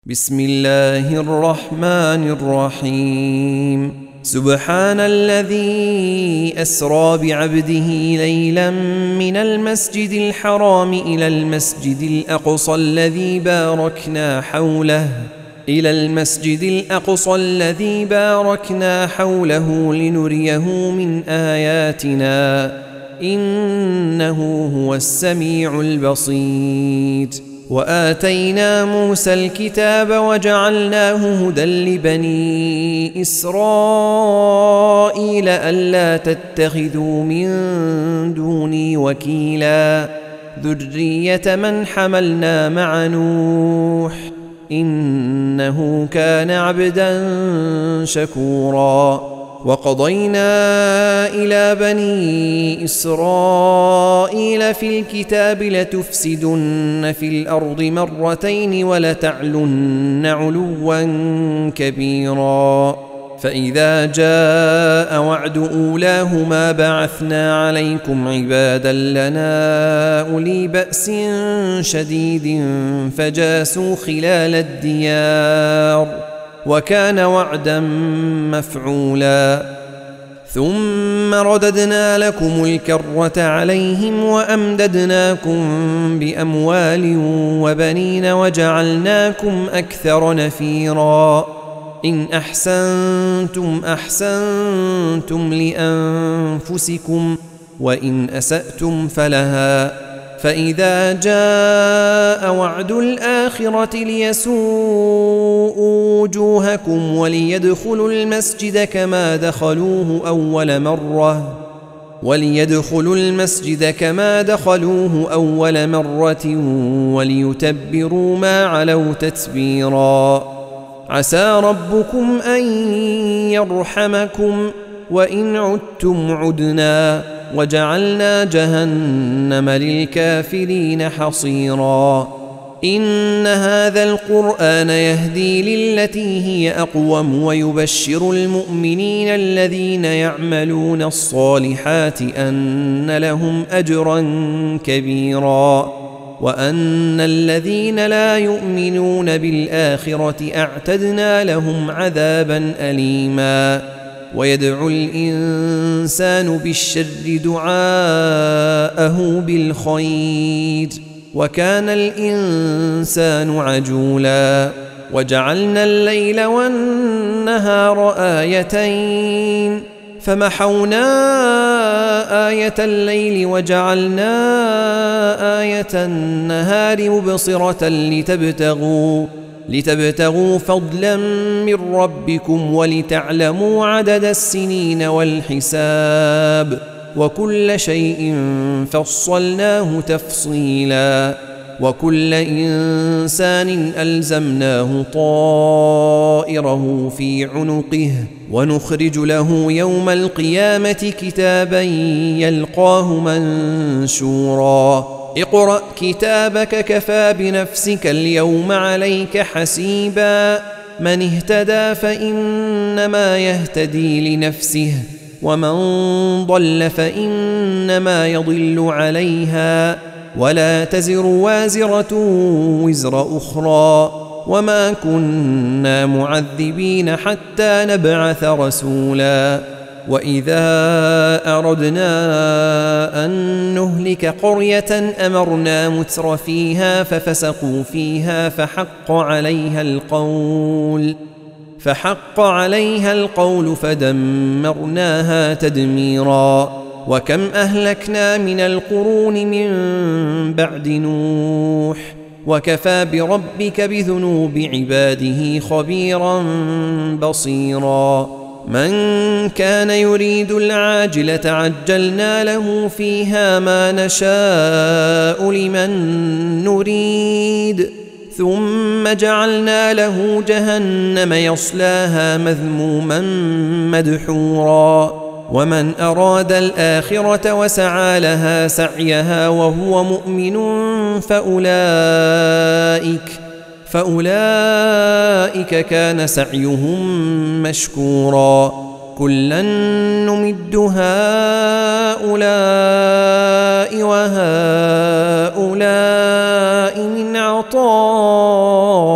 بسم الله الرحمن الرحيم سبحان الذي أسرى بعبده ليلا من المسجد الحرام إلى المسجد الأقصى الذي باركنا حوله لنريه من آياتنا إنه هو السميع البصير. وآتينا موسى الكتاب وجعلناه هدى لبني إسرائيل ألا تتخذوا من دوني وكيلا ذرية من حملنا مع نوح إنه كان عبدا شكورا. وقضينا إلى بني إسرائيل في الكتاب لتفسدن في الأرض مرتين ولتعلن علوا كبيرا فإذا جاء وعد أولاهما بعثنا عليكم عبادا لنا أولي بأس شديد فجاسوا خلال الديار وكان وعدا مفعولا. ثم رددنا لكم الكرة عليهم وأمددناكم بأموال وبنين وجعلناكم أكثر نفيرا. إن أحسنتم أحسنتم لأنفسكم وإن أسأتم فلها فإذا جاء وعد الآخرة ليسوءوا وجوهكم وليدخلوا المسجد كما دخلوه أول مرة وليتبروا ما علوا تتبيرا. عسى ربكم أن يرحمكم وإن عدتم عدنا وجعلنا جهنم للكافرين حصيرا. إن هذا القرآن يهدي للتي هي أقوم ويبشر المؤمنين الذين يعملون الصالحات أن لهم أجرا كبيرا وأن الذين لا يؤمنون بالآخرة أعتدنا لهم عذابا أليما. ويدعو الإنسان بالشر دعاءه بالخير وكان الإنسان عجولا. وجعلنا الليل والنهار آيتين فمحونا آية الليل وجعلنا آية النهار مبصرة لتبتغوا فضلا من ربكم ولتعلموا عدد السنين والحساب وكل شيء فصلناه تفصيلا. وكل إنسان ألزمناه طائره في عنقه ونخرج له يوم القيامة كتابا يلقاه منشورا. اقرأ كتابك كفى بنفسك اليوم عليك حسيبا. من اهتدى فإنما يهتدي لنفسه ومن ضل فإنما يضل عليها ولا تزر وازرة وزر أخرى وما كنا معذبين حتى نبعث رسولا. وإذا أردنا أن نهلك قرية أمرنا متر فيها ففسقوا فيها فحق عليها القول فدمرناها تدميرا. وكم أهلكنا من القرون من بعد نوح وكفى بربك بذنوب عباده خبيرا بصيرا. من كان يريد العاجلة عجلنا له فيها ما نشاء لمن نريد ثم جعلنا له جهنم يصلاها مذموما مدحورا. ومن أراد الآخرة وسعى لها سعيها وهو مؤمن فأولئك كان سعيهم مشكورا. كلا نمد هؤلاء وهؤلاء من عطاء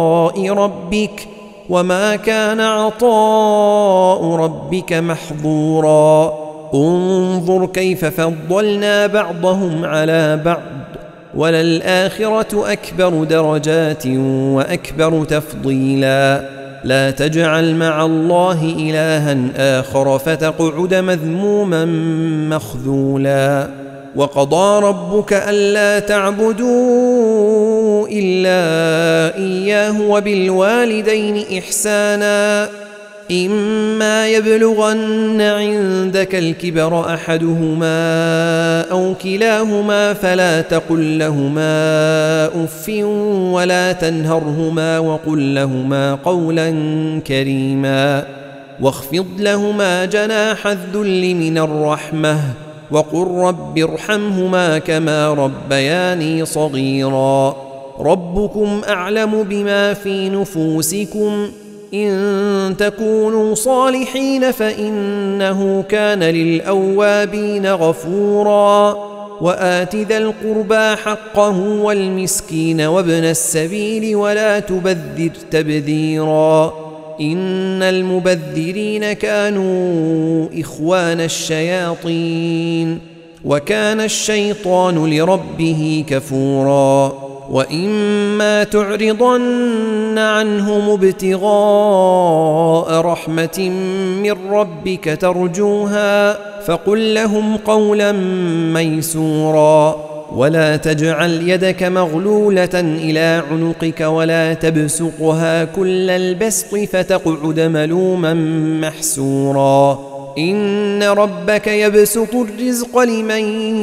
ربك وما كان عطاء ربك محظورا انظر كيف فضلنا بعضهم على بعض وللآخرة أكبر درجات وأكبر تفضيلا لا تجعل مع الله إلها آخر فتقعد مذموما مخذولا وقضى ربك ألا تعبدوا إلا إياه وبالوالدين إحسانا إما يبلغن عندك الكبر أحدهما أو كلاهما فلا تقل لهما أف ولا تنهرهما وقل لهما قولا كريما واخفض لهما جناح الذل من الرحمة وقل رب ارحمهما كما ربياني صغيرا ربكم أعلم بما في نفوسكم إن تكونوا صالحين فإنه كان للأوابين غفورا وآت ذا القربى حقه والمسكين وابن السبيل ولا تبذر تبذيرا إن المبذرين كانوا إخوان الشياطين وكان الشيطان لربه كفورا وإما تعرضن عنهم ابتغاء رحمة من ربك ترجوها فقل لهم قولا ميسورا ولا تجعل يدك مغلولة إلى عنقك ولا تبسطها كل البسط فتقعد ملوما محسورا إن ربك يبسط الرزق لمن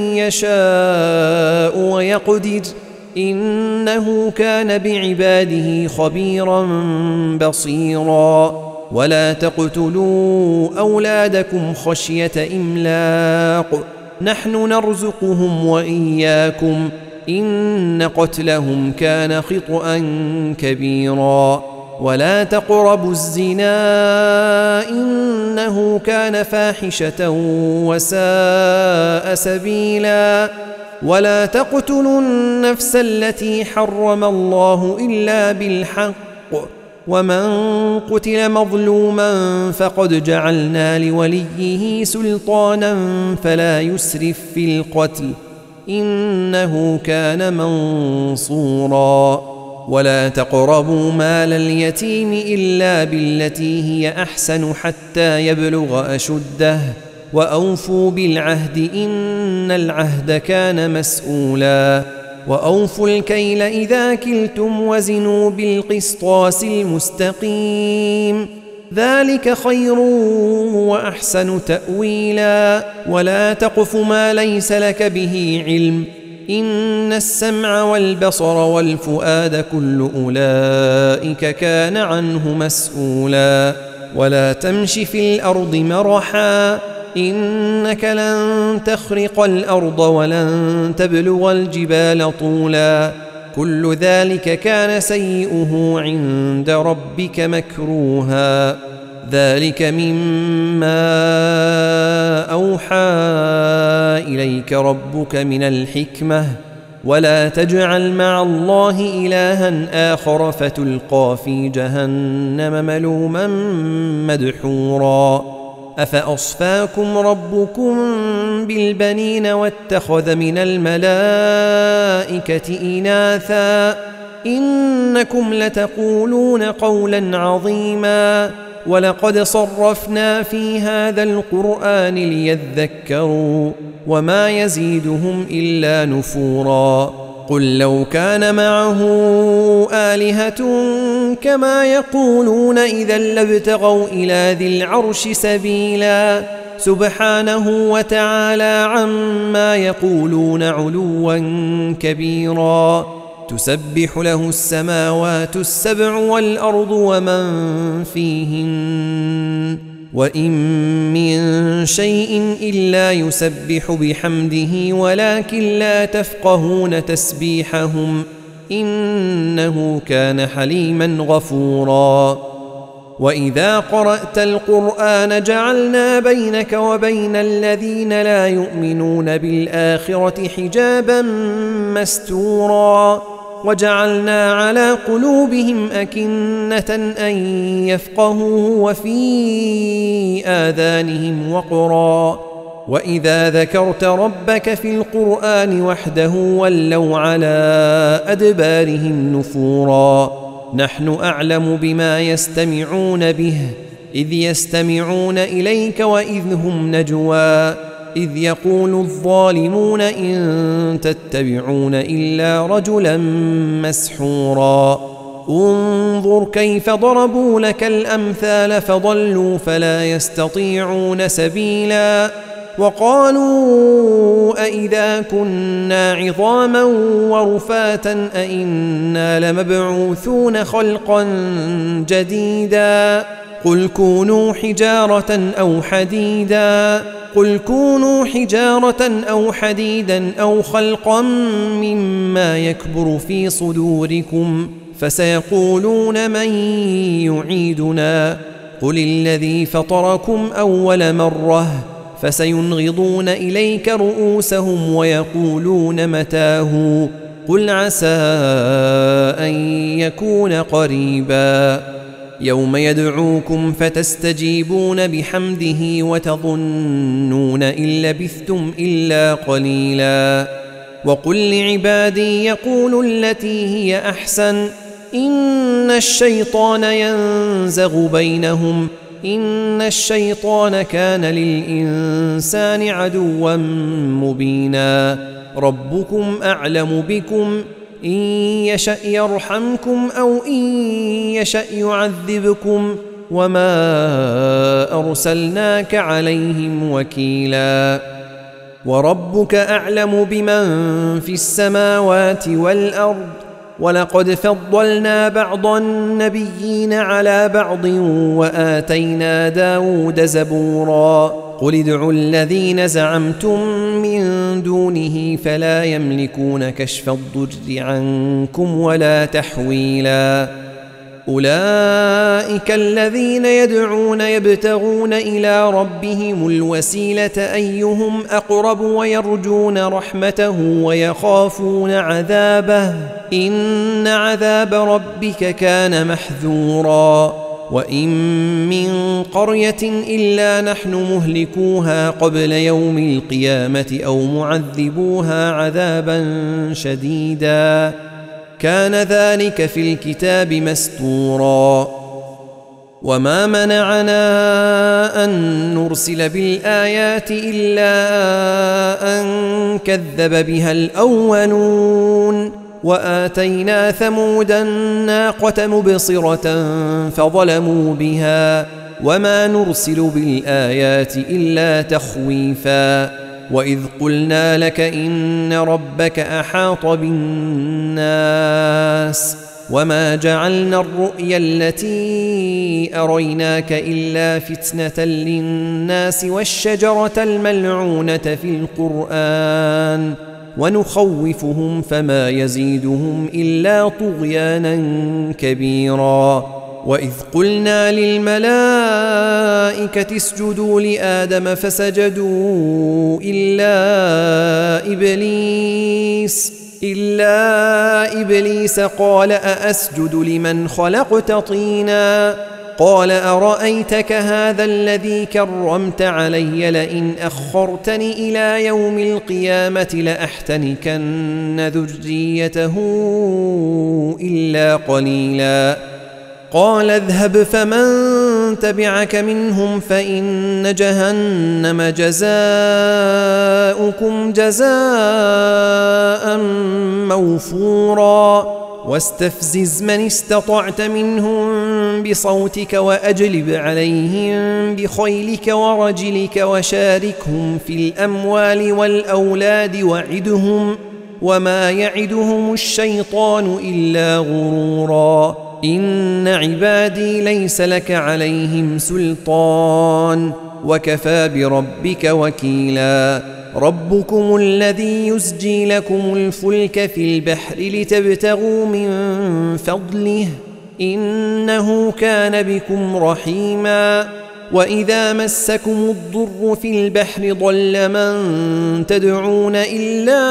يشاء ويقدر إنه كان بعباده خبيرا بصيرا ولا تقتلوا أولادكم خشية إملاق نحن نرزقهم وإياكم إن قتلهم كان خطأ كبيرا ولا تقربوا الزنا إنه كان فاحشة وساء سبيلا ولا تقتلوا النفس التي حرم الله إلا بالحق ومن قتل مظلوما فقد جعلنا لوليه سلطانا فلا يسرف في القتل إنه كان منصورا ولا تقربوا مال اليتيم إلا بالتي هي أحسن حتى يبلغ أشده وأوفوا بالعهد إن العهد كان مسؤولا وأوفوا الكيل إذا كلتم وزنوا بالقسطاس المستقيم ذلك خير وأحسن تأويلا ولا تقف ما ليس لك به علم إن السمع والبصر والفؤاد كل أولئك كان عنه مسؤولا ولا تمش في الأرض مرحا إنك لن تخرق الأرض ولن تبلغ الجبال طولا كل ذلك كان سيئه عند ربك مكروها ذلك مما أوحى إليك ربك من الحكمة ولا تجعل مع الله إلها آخر فتلقى في جهنم ملوما مدحورا أفأصفاكم ربكم بالبنين واتخذ من الملائكة إناثا إنكم لتقولون قولا عظيما ولقد صرفنا في هذا القرآن ليذكروا وما يزيدهم إلا نفورا قل لو كان معه آلهة كما يقولون إذا لابتغوا إلى ذي العرش سبيلا سبحانه وتعالى عما يقولون علوا كبيرا تسبح له السماوات السبع والأرض ومن فيهن وإن من شيء إلا يسبح بحمده ولكن لا تفقهون تسبيحهم إنه كان حليما غفورا وإذا قرأت القرآن جعلنا بينك وبين الذين لا يؤمنون بالآخرة حجابا مستورا وجعلنا على قلوبهم أكنة أن يفقهوه وفي آذانهم وقرا وإذا ذكرت ربك في القرآن وحده ولوا على أدبارهم نفورا نحن أعلم بما يستمعون به إذ يستمعون إليك وإذ هم نجوى إذ يقول الظالمون إن تتبعون إلا رجلا مسحورا انظر كيف ضربوا لك الأمثال فضلوا فلا يستطيعون سبيلا وقالوا أئذا كنا عظاما ورفاتا أئنا لمبعوثون خلقا جديدا قل كونوا حجارة أو حديدا أو خلقا مما يكبر في صدوركم فسيقولون من يعيدنا قل الذي فطركم أول مرة فسينغضون إليك رؤوسهم ويقولون متاه قل عسى أن يكون قريبا يوم يدعوكم فتستجيبون بحمده وتظنون إن لبثتم إلا قليلا وقل لعبادي يقولوا التي هي أحسن إن الشيطان ينزغ بينهم إن الشيطان كان للإنسان عدوا مبينا ربكم أعلم بكم إن يشأ يرحمكم أو إن يشأ يعذبكم وما أرسلناك عليهم وكيلا وربك أعلم بمن في السماوات والأرض ولقد فضلنا بعض النبيين على بعض وآتينا داود زبورا قل ادعوا الذين زعمتم من دونه فلا يملكون كشف الضر عنكم ولا تحويلا أولئك الذين يدعون يبتغون إلى ربهم الوسيلة أيهم أقرب ويرجون رحمته ويخافون عذابه إن عذاب ربك كان محذورا وإن من قرية إلا نحن مهلكوها قبل يوم القيامة أو معذبوها عذابا شديدا كان ذلك في الكتاب مستورا وما منعنا أن نرسل بالآيات إلا أن كذب بها الأولون وآتينا ثمود الناقة مبصرة فظلموا بها وما نرسل بالآيات إلا تخويفا وإذ قلنا لك إن ربك أحاط بالناس وما جعلنا الرؤيا التي أريناك إلا فتنة للناس والشجرة الملعونة في القرآن ونخوفهم فما يزيدهم إلا طغيانا كبيرا وإذ قلنا للملائكة اسجدوا لآدم فسجدوا إلا إبليس قال أأسجد لمن خلقت طينا قال أرأيتك هذا الذي كرمت علي لئن أخرتني إلى يوم القيامة لأحتنكن ذريته إلا قليلا قال اذهب فمن تبعك منهم فإن جهنم جزاؤكم جزاء موفورا واستفزز من استطعت منهم بصوتك وأجلب عليهم بخيلك ورجلك وشاركهم في الأموال والأولاد وعدهم وما يعدهم الشيطان إلا غرورا إن عبادي ليس لك عليهم سلطان وكفى بربك وكيلا ربكم الذي يزجي لكم الفلك في البحر لتبتغوا من فضله إنه كان بكم رحيما وإذا مسكم الضر في البحر ضل من تدعون إلا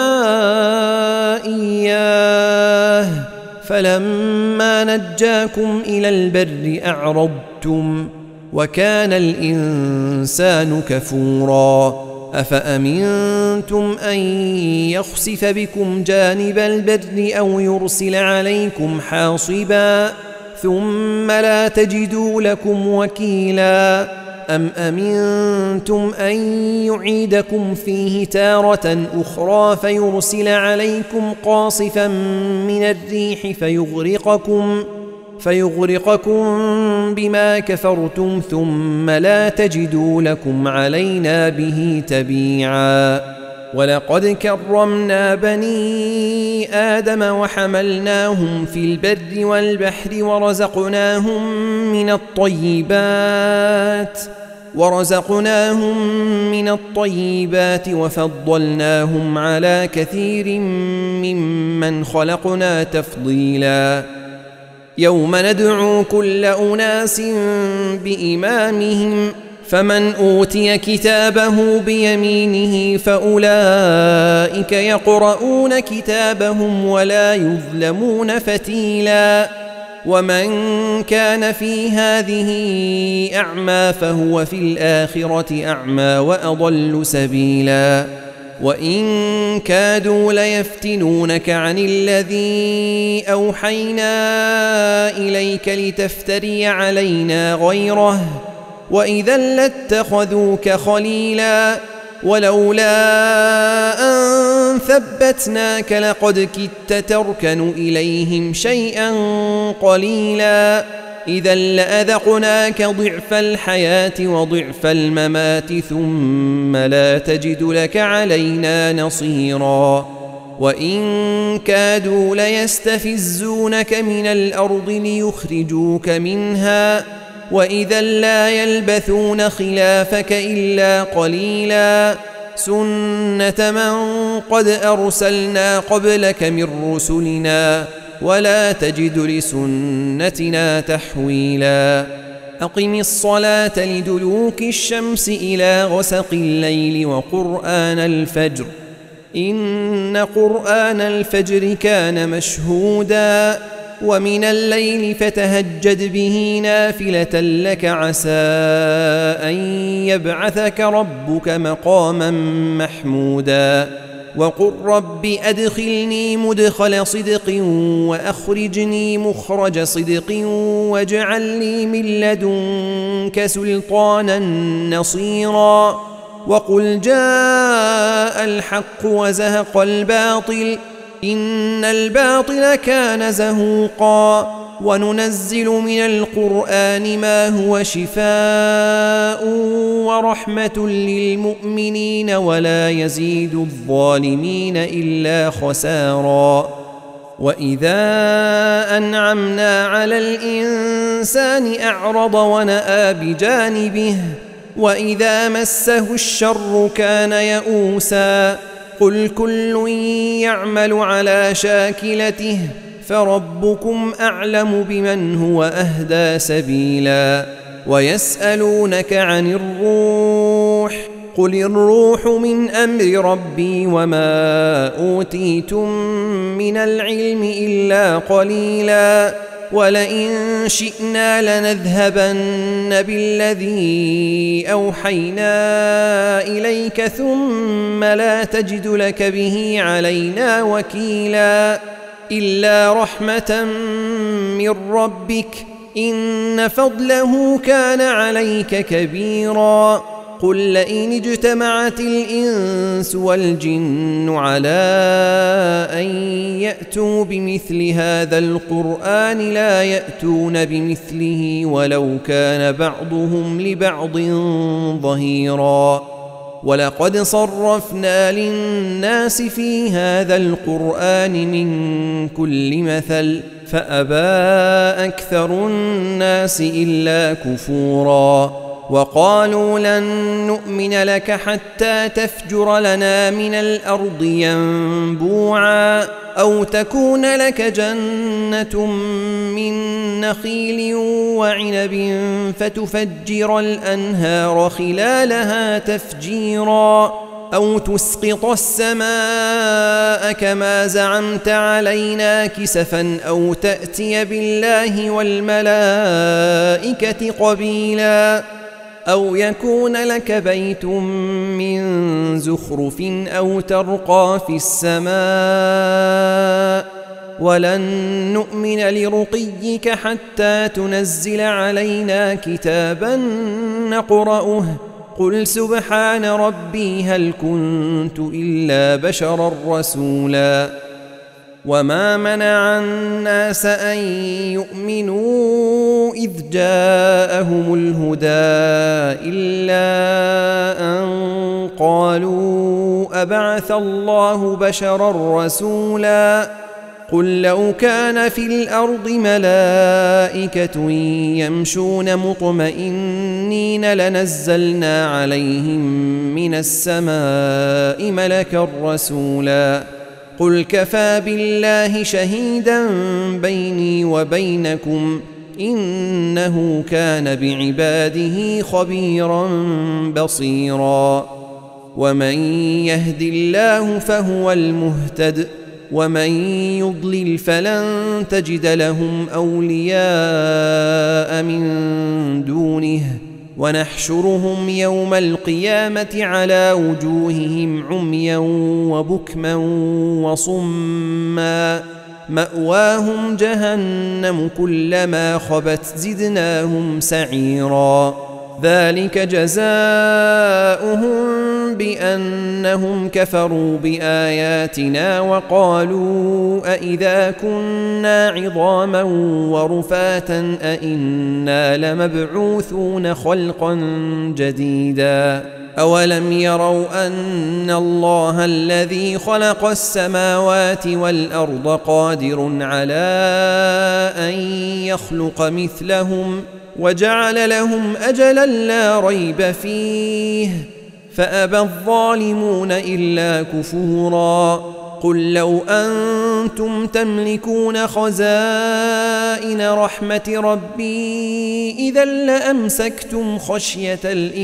إياه فلما نجاكم إلى البر أعرضتم وكان الإنسان كفورا أفأمنتم أن يخسف بكم جانب البر أو يرسل عليكم حاصبا ثم لا تجدوا لكم وكيلا أم أمنتم أن يعيدكم فيه تارة أخرى فيرسل عليكم قاصفا من الريح فيغرقكم بما كفرتم ثم لا تجدوا لكم علينا به تبيعا ولقد كرمنا بني آدم وحملناهم في البر والبحر ورزقناهم من الطيبات وفضلناهم على كثير ممن خلقنا تفضيلا يوم ندعو كل أناس بإمامهم فمن أوتي كتابه بيمينه فأولئك يقرؤون كتابهم ولا يظلمون فتيلا ومن كان في هذه أعمى فهو في الآخرة أعمى وأضل سبيلا وإن كادوا ليفتنونك عن الذي أوحينا إليك لتفتري علينا غيره وإذا لاتخذوك خليلا ولولا أن ثبتناك لقد كدت تركن إليهم شيئا قليلا إذا لأذقناك ضعف الحياة وضعف الممات ثم لا تجد لك علينا نصيرا وإن كادوا ليستفزونك من الأرض ليخرجوك منها وإذا لا يلبثون خلافك إلا قليلا سنة من قد أرسلنا قبلك من رسلنا ولا تجد لسنتنا تحويلا أقم الصلاة لدلوك الشمس إلى غسق الليل وقرآن الفجر إن قرآن الفجر كان مشهودا ومن الليل فتهجد به نافلة لك عسى أن يبعثك ربك مقاما محمودا وقل رب أدخلني مدخل صدق وأخرجني مخرج صدق واجعل لي من لدنك سلطانا نصيرا وقل جاء الحق وزهق الباطل إن الباطل كان زهوقا وننزل من القرآن ما هو شفاء ورحمة للمؤمنين ولا يزيد الظالمين إلا خسارا وإذا أنعمنا على الإنسان أعرض ونأى بجانبه وإذا مسه الشر كان يئوسا قل كل يعمل على شاكلته فربكم أعلم بمن هو أهدى سبيلا ويسألونك عن الروح قل الروح من أمر ربي وما أوتيتم من العلم إلا قليلا ولئن شئنا لنذهبن بالذي أوحينا إليك ثم لا تجد لك به علينا وكيلا إلا رحمة من ربك إن فضله كان عليك كبيرا قل لئن اجتمعت الإنس والجن على أن يأتوا بمثل هذا القرآن لا يأتون بمثله ولو كان بعضهم لبعض ظهيرا ولقد صرفنا للناس في هذا القرآن من كل مثل فأبى أكثر الناس إلا كفورا وقالوا لن نؤمن لك حتى تفجر لنا من الأرض ينبوعا أو تكون لك جنة من نخيل وعنب فتفجر الأنهار خلالها تفجيرا أو تسقط السماء كما زعمت علينا كسفا أو تأتي بالله والملائكة قبيلا أو يكون لك بيت من زخرف أو ترقى في السماء ولن نؤمن لرقيك حتى تنزل علينا كتابا نقرأه قل سبحان ربي هل كنت إلا بشرا رسولا وما منع الناس أن يؤمنوا إذ جاءهم الهدى إلا أن قالوا أبعث الله بشرا رسولا قل لو كان في الأرض ملائكة يمشون مطمئنين لنزلنا عليهم من السماء ملكا رسولا قل كفى بالله شهيدا بيني وبينكم إنه كان بعباده خبيرا بصيرا ومن يهد الله فهو المهتد ومن يضلل فلن تجد لهم أولياء من دونه ونحشرهم يوم القيامة على وجوههم عميا وبكما وصما مأواهم جهنم كلما خبت زدناهم سعيرا ذلك جزاؤهم بأنهم كفروا بآياتنا وقالوا أئذا كنا عظاما ورفاتا أئنا لمبعوثون خلقا جديدا أولم يروا أن الله الذي خلق السماوات والأرض قادر على أن يخلق مثلهم وجعل لهم أجلا لا ريب فيه فأبى الظالمون إلا كفورا قل لو أنتم تملكون خزائن رحمة ربي إذا لأمسكتم خشية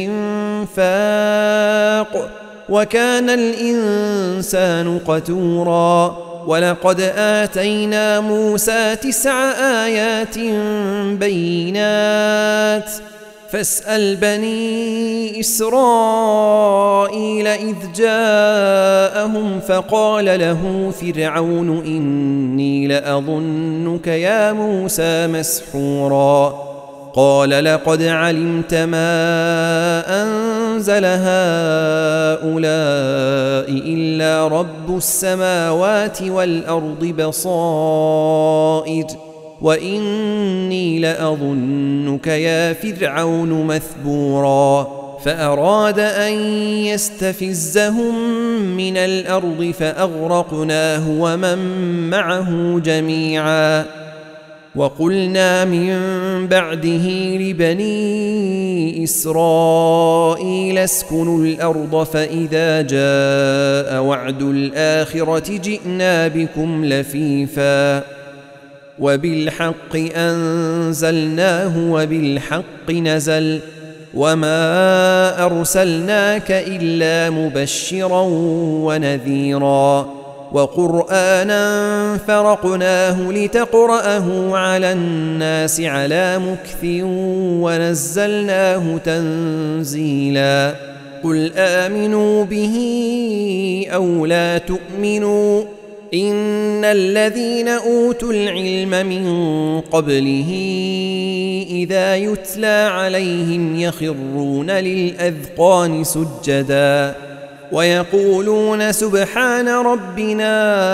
الإنفاق وكان الإنسان قتورا ولقد آتينا موسى 9 آيات بينات فاسأل بني إسرائيل إذ جاءهم فقال له فرعون إني لأظنك يا موسى مسحورا قال لقد علمت ما أنزل هؤلاء إلا رب السماوات والأرض بصائر وإني لأظنك يا فرعون مثبورا فأراد أن يستفزهم من الأرض فأغرقناه ومن معه جميعا وقلنا من بعده لبني إسرائيل اسكنوا الأرض فإذا جاء وعد الآخرة جئنا بكم لفيفا وبالحق أنزلناه وبالحق نزل وما أرسلناك إلا مبشرا ونذيرا وقرآنا فرقناه لتقرأه على الناس على مكث ونزلناه تنزيلا قل آمنوا به أو لا تؤمنوا إن الذين أوتوا العلم من قبله إذا يتلى عليهم يخرون للأذقان سجدا ويقولون سبحان ربنا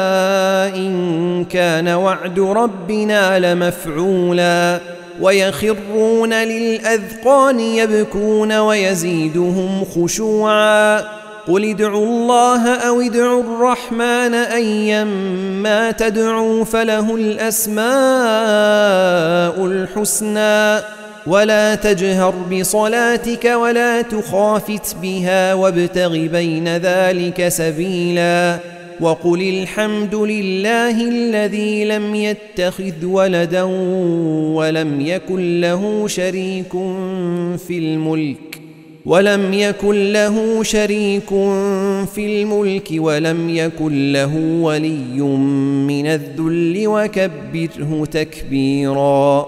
إن كان وعد ربنا لمفعولا ويخرون للأذقان يبكون ويزيدهم خشوعا قل ادعوا الله أو ادعوا الرحمن أيما تدعوا فله الأسماء الحسنى ولا تجهر بصلاتك ولا تخافت بها وابتغ بين ذلك سبيلا وقل الحمد لله الذي لم يتخذ ولدا ولم يكن له شريك في الملك ولم يكن له ولي من الذل وكبره تكبيرا.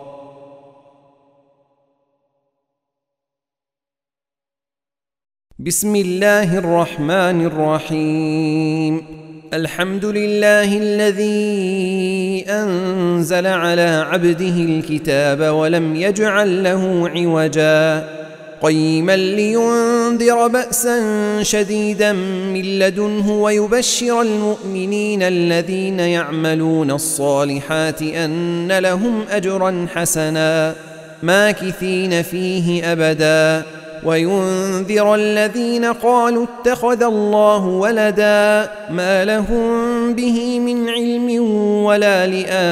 بسم الله الرحمن الرحيم. الحمد لله الذي أنزل على عبده الكتاب ولم يجعل له عوجا قيما لينذر بأسا شديدا من لدنه ويبشر المؤمنين الذين يعملون الصالحات أن لهم أجرا حسنا ماكثين فيه أبدا وينذر الذين قالوا اتخذ الله ولدا ما لهم به من علم ولا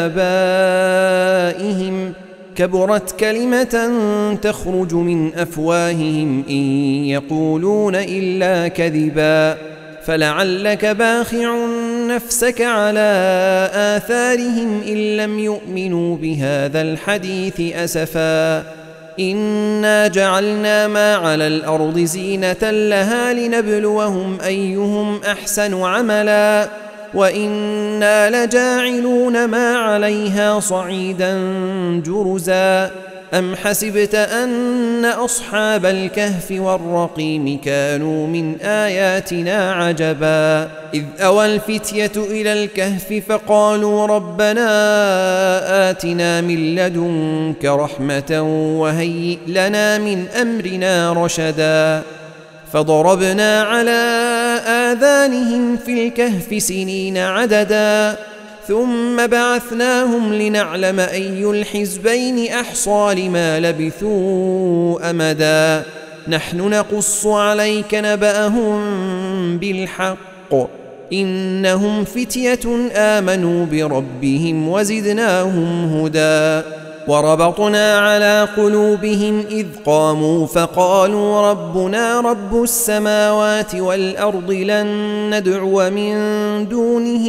لآبائهم كبرت كلمة تخرج من أفواههم إن يقولون إلا كذبا فلعلك باخع نفسك على آثارهم إن لم يؤمنوا بهذا الحديث أسفا إنا جعلنا ما على الأرض زينة لها لنبلوهم أيهم أحسن عملا وإنا لجاعلون ما عليها صعيدا جرزا أم حسبت أن أصحاب الكهف والرقيم كانوا من آياتنا عجبا إذ أوى الفتية إلى الكهف فقالوا ربنا آتنا من لدنك رحمة وهيئ لنا من أمرنا رشدا فضربنا على آذانهم في الكهف سنين عددا ثم بعثناهم لنعلم أي الحزبين أحصى لما لبثوا أمدا نحن نقص عليك نبأهم بالحق إنهم فتية آمنوا بربهم وزدناهم هدى وربطنا على قلوبهم إذ قاموا فقالوا ربنا رب السماوات والأرض لن ندعو من دونه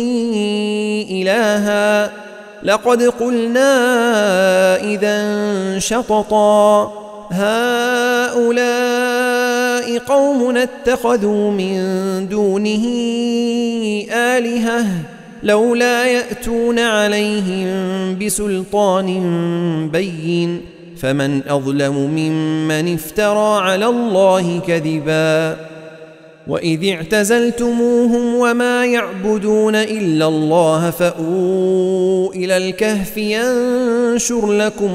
إلها لقد قلنا إذا شططا هؤلاء قوم اتخذوا من دونه آلهة لولا يأتون عليهم بسلطان بين فمن أظلم ممن افترى على الله كذبا وإذ اعتزلتموهم وما يعبدون إلا الله فأووا إلى الكهف ينشر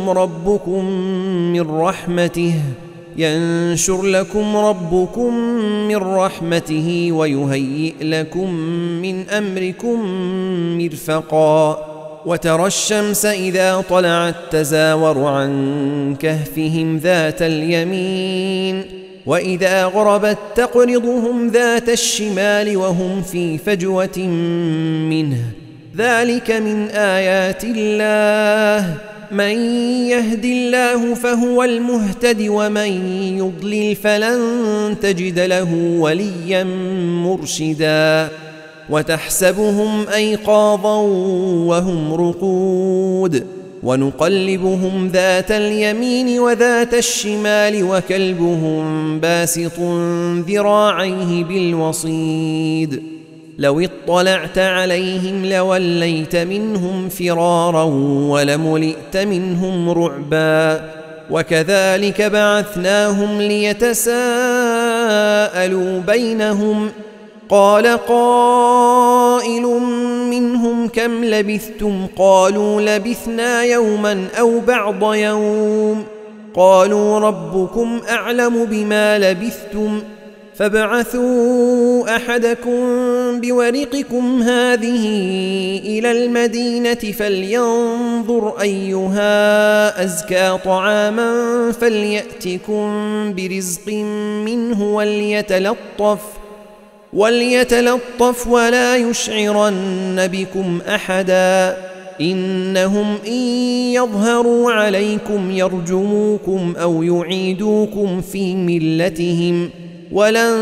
لكم ربكم من رحمته ويهيئ لكم من أمركم مرفقا وترى الشمس إذا طلعت تزاور عن كهفهم ذات اليمين وإذا غربت تقرضهم ذات الشمال وهم في فجوة منه ذلك من آيات الله من يهد الله فهو المهتد ومن يضلل فلن تجد له وليا مرشدا وتحسبهم أيقاظا وهم رقود ونقلبهم ذات اليمين وذات الشمال وكلبهم باسط ذراعيه بالوصيد لو اطلعت عليهم لوليت منهم فرارا ولملئت منهم رعبا وكذلك بعثناهم ليتساءلوا بينهم قال قائل منهم كم لبثتم قالوا لبثنا يوما أو بعض يوم قالوا ربكم أعلم بما لبثتم فابعثوا أحدكم بورقكم هذه إلى المدينة فلينظر أيها أزكى طعاما فليأتكم برزق منه وليتلطف ولا يشعرن بكم أحدا إنهم إن يظهروا عليكم يرجموكم أو يعيدوكم في ملتهم ولن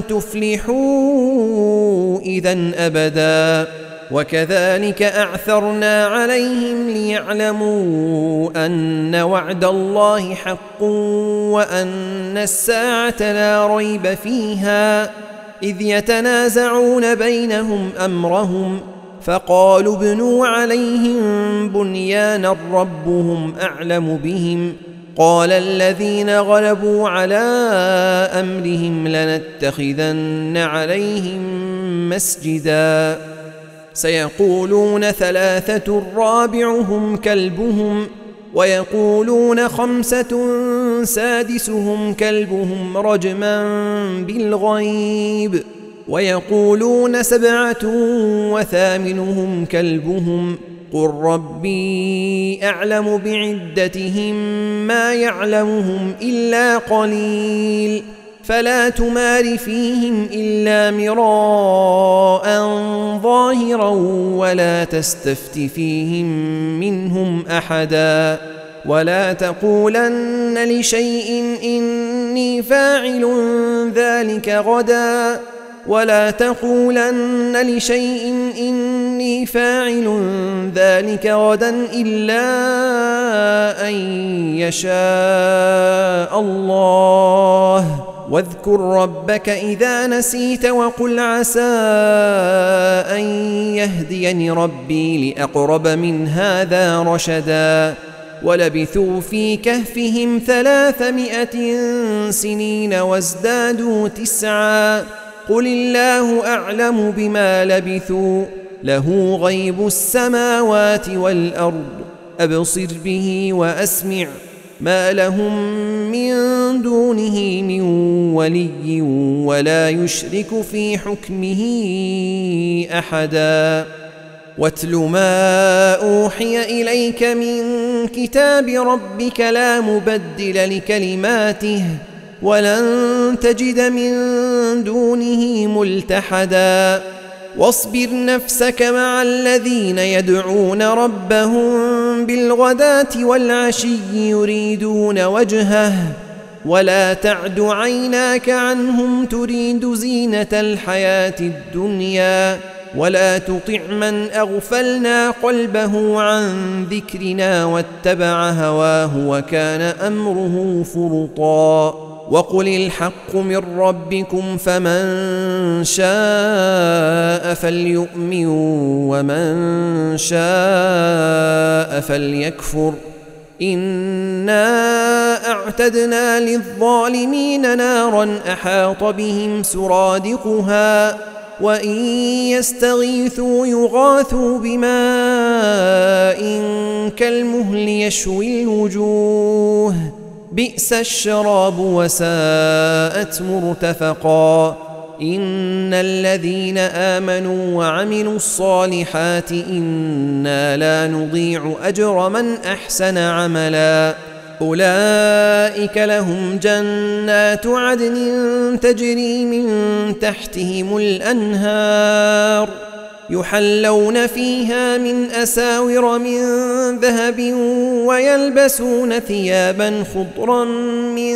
تفلحوا إذن أبدا. وكذلك أعثرنا عليهم ليعلموا أن وعد الله حق وأن الساعة لا ريب فيها إذ يتنازعون بينهم أمرهم فقالوا ابنوا عليهم بنيانا ربهم أعلم بهم قال الذين غلبوا على أمرهم لنتخذن عليهم مسجدا سيقولون ثلاثة رابعهم كلبهم ويقولون خمسة سادسهم كلبهم رجما بالغيب ويقولون سبعة وثامنهم كلبهم قل ربي أعلم بعدتهم ما يعلمهم إلا قليل فلا تمار فيهم إلا مراء ظاهرا ولا تستفت فيهم منهم أحدا ولا تقولن لشيء إني فاعل ذلك غدا ولا تقولن لشيء إني فاعل ذلك غدا إلا أن يشاء الله واذكر ربك إذا نسيت وقل عسى أن يهديني ربي لأقرب من هذا رشدا ولبثوا في كهفهم 300 سنين وازدادوا 9 قل الله أعلم بما لبثوا له غيب السماوات والأرض أبصر به وأسمع ما لهم من دونه من ولي ولا يشرك في حكمه أحدا واتل ما أوحي إليك من كتاب ربك لا مبدل لكلماته ولن تجد من دونه ملتحدا واصبر نفسك مع الذين يدعون ربهم بالغداة والعشي يريدون وجهه ولا تعد عيناك عنهم تريد زينة الحياة الدنيا ولا تطع من أغفلنا قلبه عن ذكرنا واتبع هواه وكان أمره فرطا وقل الحق من ربكم فمن شاء فليؤمن ومن شاء فليكفر إنا أعتدنا للظالمين نارا أحاط بهم سرادقها وإن يستغيثوا يغاثوا بماء كالمهل يشوي الوجوه بئس الشراب وساءت مرتفقا إن الذين آمنوا وعملوا الصالحات إنا لا نضيع أجر من أحسن عملا أولئك لهم جنات عدن تجري من تحتهم الأنهار يحلون فيها من أساور من ذهب ويلبسون ثيابا خضرا من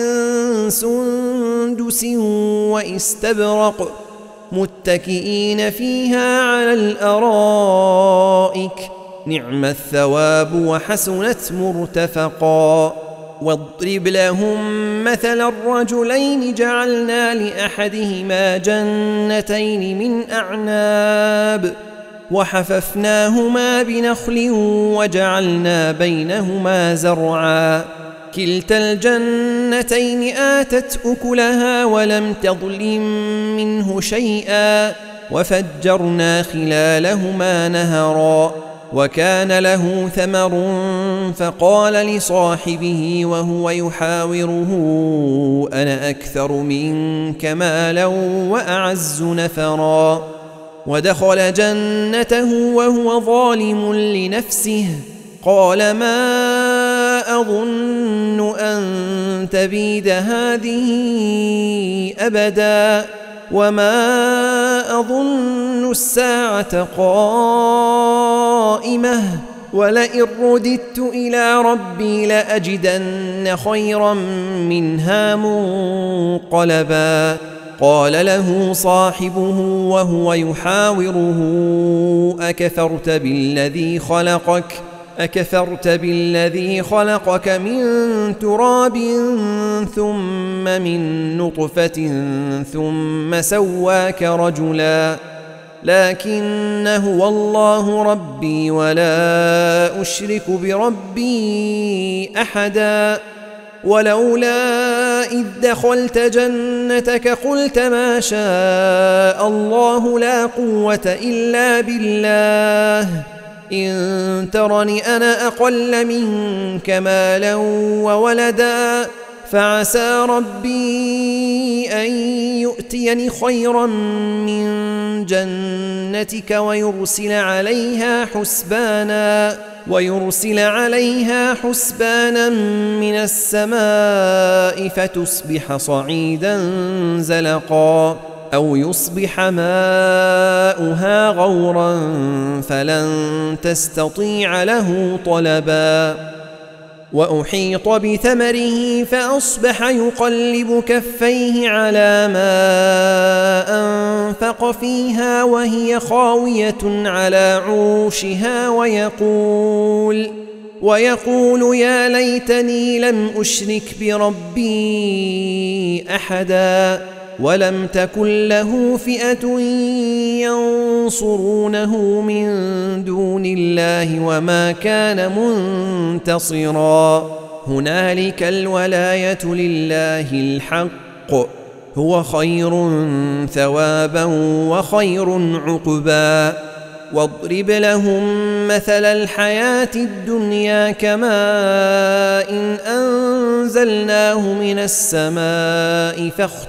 سندس واستبرق متكئين فيها على الأرائك نعم الثواب وحسنت مرتفقا واضرب لهم مثل الرجلين جعلنا لأحدهما جنتين من أعناب وحففناهما بنخل وجعلنا بينهما زرعا كلتا الجنتين آتت أكلها ولم تظلم منه شيئا وفجرنا خلالهما نهرا وكان له ثمر فقال لصاحبه وهو يحاوره أنا أكثر منك مالا وأعز نفرا ودخل جنته وهو ظالم لنفسه قال ما أظن أن تبيد هذه أبدا وما أظن الساعة قائمة ولئن رددت إلى ربي لأجدن خيرا منها منقلبا. قال له صاحبه وهو يحاوره أكفرت بالذي خلقك من تراب ثم من نطفة ثم سواك رجلا لكن هو الله ربي ولا أشرك بربي أحدا. ولولا إذ دخلت جنتك قلت ما شاء الله لا قوة إلا بالله إن ترني أنا أقل منك مالا وولدا فعسى ربي أن يؤتيني خيرا من جنتك ويرسل عليها حسبانا من السماء فتصبح صعيدا زلقا أو يصبح ماؤها غورا فلن تستطيع له طلبا. وأحيط بثمره فأصبح يقلب كفيه على ما أنفق فيها وهي خاوية على عروشها ويقول يا ليتني لم أشرك بربي أحدا ولم تكن له فئة ينصرونه من دون الله وما كان منتصرا. هنالك الولاية لله الحق هو خير ثوابا وخير عقبا. واضرب لهم مثل الحياة الدنيا كماء إن أنزلناه من السماء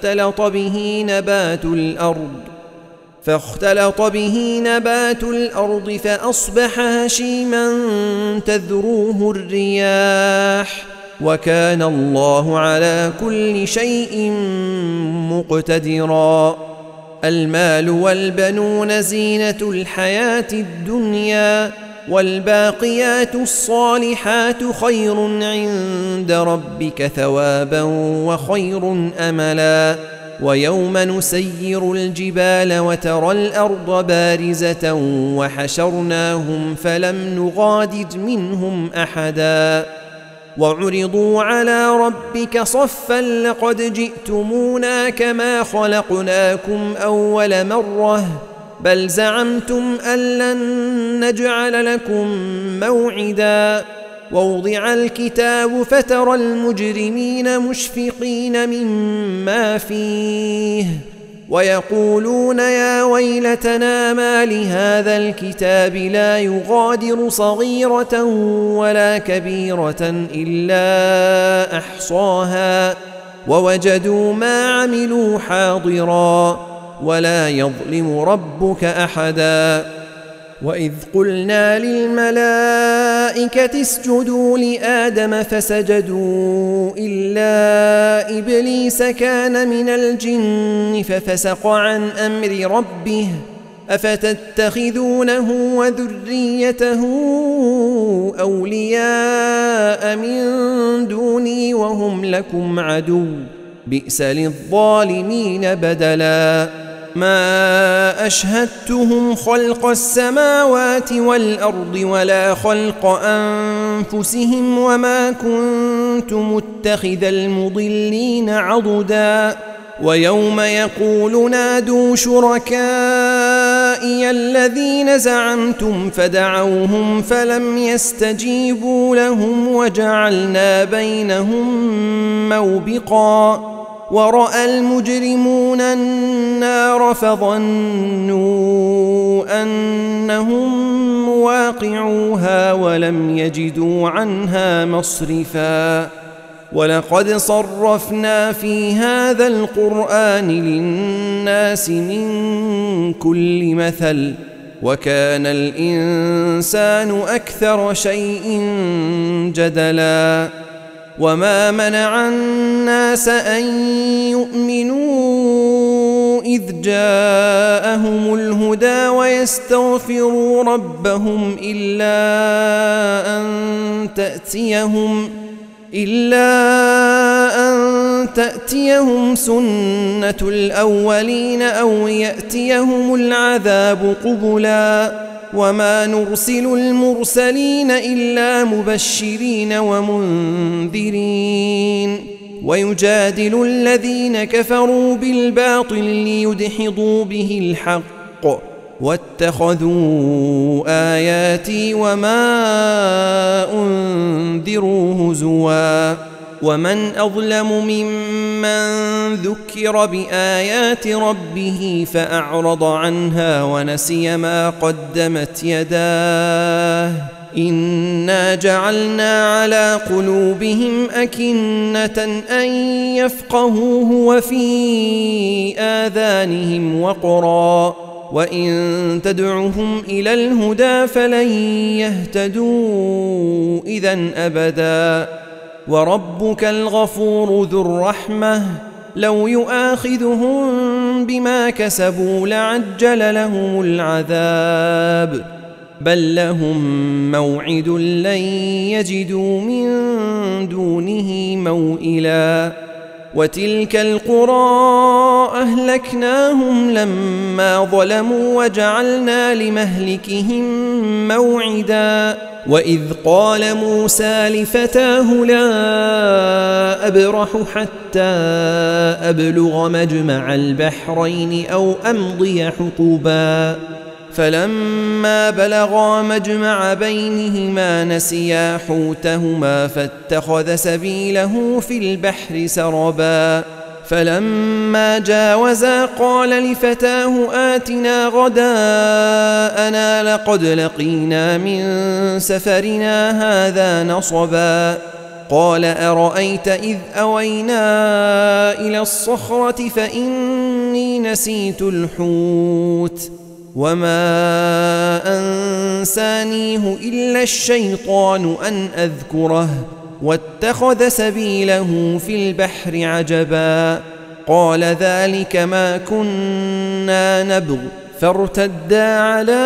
فاختلط به نبات الأرض فأصبح هشيما تذروه الرياح وكان الله على كل شيء مقتدرا. المال والبنون زينة الحياة الدنيا والباقيات الصالحات خير عند ربك ثوابا وخير أملا. ويوم نسير الجبال وترى الأرض بارزة وحشرناهم فلم نغادر منهم أحدا وعرضوا على ربك صفا لقد جئتمونا كما خلقناكم أول مرة بل زعمتم أن لن نجعل لكم موعدا. ووضع الكتاب فترى المجرمين مشفقين مما فيه ويقولون يا ويلتنا ما لهذا الكتاب لا يغادر صغيرة ولا كبيرة إلا أحصاها ووجدوا ما عملوا حاضرا ولا يظلم ربك أحدا. وإذ قلنا للملائكة اسجدوا لآدم فسجدوا إلا إبليس كان من الجن ففسق عن أمر ربه أفتتخذونه وذريته أولياء من دوني وهم لكم عدو بئس للظالمين بدلا. ما أشهدتهم خلق السماوات والأرض ولا خلق أنفسهم وما كنت متخذ المضلين عضدا. ويوم يقول نادوا شركائي الذين زعمتم فدعوهم فلم يستجيبوا لهم وجعلنا بينهم موبقا. ورأى المجرمون النار فظنوا أنهم مواقعوها ولم يجدوا عنها مصرفا. ولقد صرفنا في هذا القرآن للناس من كل مثل وكان الإنسان أكثر شيء جدلا. وما منع الناس أن يؤمنوا إذ جاءهم الهدى ويستغفروا ربهم إلا أن تأتيهم سنة الأولين أو يأتيهم العذاب قبلا وما نرسل المرسلين إلا مبشرين ومنذرين ويجادل الذين كفروا بالباطل ليدحضوا به الحق واتخذوا آياتي وما أنذروا هزوا ومن أظلم ممن ذكر بآيات ربه فأعرض عنها ونسي ما قدمت يداه إنا جعلنا على قلوبهم أكنة أن يفقهوه وفي آذانهم وقرا وإن تدعهم إلى الهدى فلن يهتدوا إذن أبدا وربك الغفور ذو الرحمة لو يؤاخذهم بما كسبوا لعجل لهم العذاب بل لهم موعد لن يجدوا من دونه موئلا وتلك القرى أهلكناهم لما ظلموا وجعلنا لمهلكهم موعدا وإذ قال موسى لفتاه لا أبرح حتى أبلغ مجمع البحرين أو أمضي حقبا فلما بلغا مجمع بينهما نسيا حوتهما فاتخذ سبيله في البحر سربا فلما جاوزا قال لفتاه آتنا غداءنا لقد لقينا من سفرنا هذا نصبا قال أرأيت إذ أوينا إلى الصخرة فإني نسيت الحوت وما أنسانيه إلا الشيطان أن أذكره واتخذ سبيله في البحر عجبا قال ذلك ما كنا نبغ فارتدا على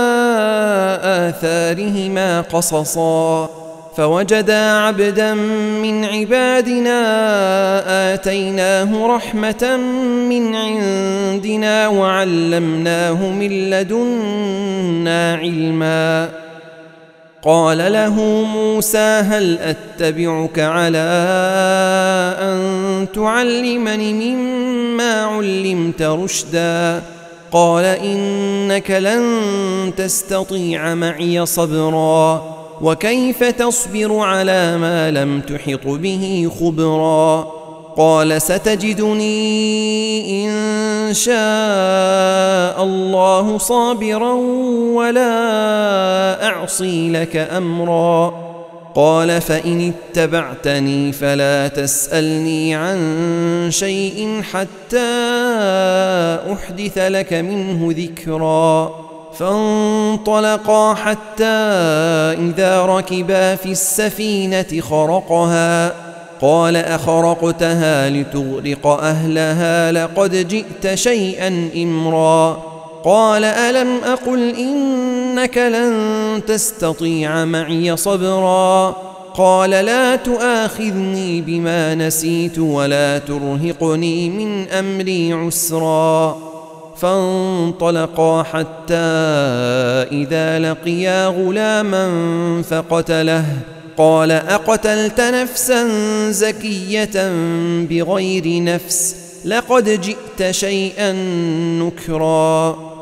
آثارهما قصصا فوجدا عبدا من عبادنا آتيناه رحمة من عندنا وعلمناه من لدنا علما قال له موسى هل أتبعك على أن تعلمني مما علمت رشدا قال إنك لن تستطيع معي صبرا وكيف تصبر على ما لم تحط به خبرا قال ستجدني إن شاء الله صابرا ولا أعصي لك أمرا قال فإن اتبعتني فلا تسألني عن شيء حتى أحدث لك منه ذكرا فانطلقا حتى إذا ركبا في السفينة خرقها قال أخرقتها لتغرق أهلها لقد جئت شيئا إمرا قال ألم أقل إنك لن تستطيع معي صبرا قال لا تؤاخذني بما نسيت ولا ترهقني من أمري عسرا فانطلقا حتى إذا لقيا غلاما فقتله قال أقتلت نفسا زكية بغير نفس لقد جئت شيئا نكرا